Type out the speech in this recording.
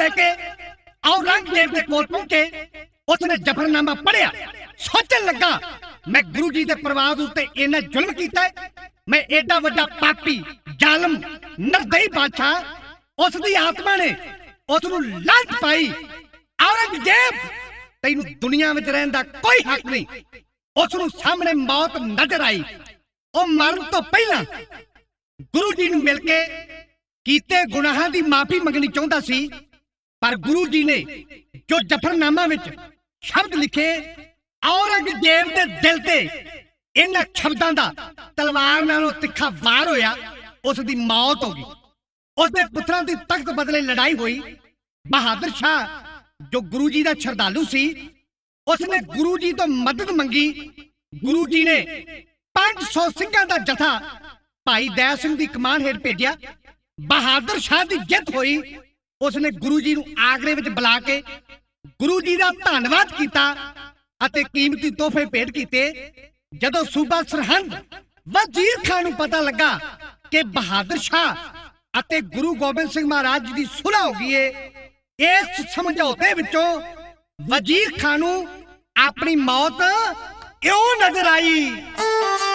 लेके औरंगजेब के कोल पहुंचे। उसने जफरनामा पढ़िया, सोचन लगा मैं गुरु जी के परिवार उत्ते इन्ना जुल्म कीता है, मैं एडा वड्डा पापी जालम निर्दयी बादशाह। उसकी आत्मा ने उसनू लांत पाई। औरंगजेब तैनू दुनिया में रहने का कोई हक नहीं। उसनू सामने मौत नजर आई। वो मरण तो पहला गुरु जी नू मिल के कीते गुनाहां दी माफी मंगनी चाहता सी, पर गुरु जी ने जो जफरनामा विच शब्द लिखे, औरंगजेब दे दिल ते इन्हां शब्दां दा तलवार नालों तिखा वार होया। उसदी मौत हो गई। उसदे पुत्रां दी तख्त बदले लड़ाई हुई। बहादुर शाह जो गुरु जी दा श्रद्धालु सी, उसने गुरु जी तो मदद मंगी। गुरु जी ने 500 सिंघां दा जथा भाई दया सिंह दी कमान हेठ भेजिया। बहादुर शाह दी जित हुई। उसने गुरु जी नू आगरे विच बुला के गुरु जी दा धन्नवाद कीता अते कीमती तोहफे भेंट कीते। जदों सूबा सरहंद वजीर खान नू पता लगा कि बहादुर शाह अते गुरु गोबिंद सिंह महाराज जी दी सुलह हो गई है, इस समझौते विचों वजीर खान नू अपनी मौत क्यों नजर आई।